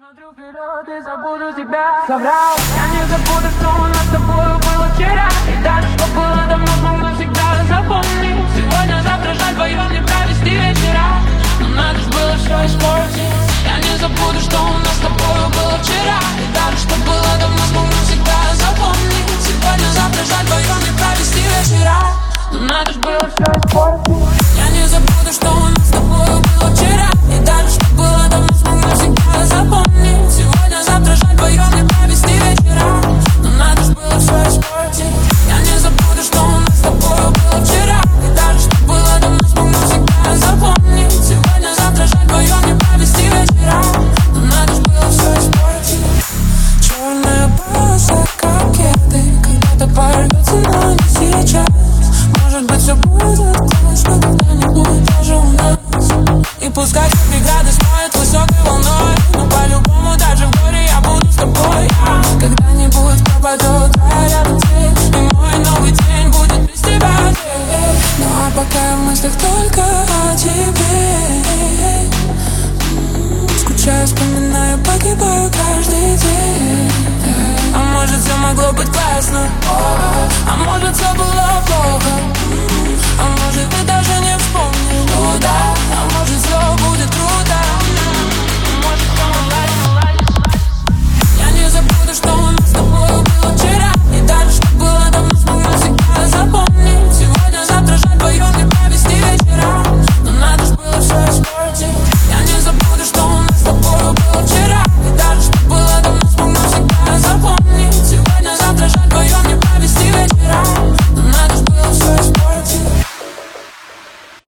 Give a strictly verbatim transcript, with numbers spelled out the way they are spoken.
Смотрю вперед и забуду тебя. Соврал, я не забуду, что у нас с тобой было вчера. И даже что было давно, смог навсегда запомнить. Сегодня, завтра жаль, вдвоем не провести вечера. Но надо ж было все испортить. Я не забуду, что у нас с тобой было вчера. И даже что было давно, смог навсегда запомнить. Сегодня, завтра жаль, вдвоем не провести вечера. Но надо ж было все испортить. Я не забуду, что у нас с тобой было вчера. И даже что было давно, смог навсегда запомнить. Сегодня, завтра жаль, вдвоем не провести вечера. Но надо ж было все испортить. Я не забуду, что у нас с тобой было вчера. И даже что было давно, смог навсегда запомнить. Сегодня, завтра жаль, вдвоем не провести вечера. Но надо ж было все испортить. Черная полоса, как кеды. Когда-то порвется, но не сейчас. Может быть, все будет классно когда-нибудь даже у нас. И пускай все преграды смоют высокой волной, но по-любому даже в горе я буду с тобой. Когда-нибудь пропадет твоя рядом тень, и мой новый день будет без тебя. Ну а пока в мыслях только о тебе. Скучаю, вспоминаю, погибаю каждый день. А может, все могло быть классно, а может, все было плохо. А может быть,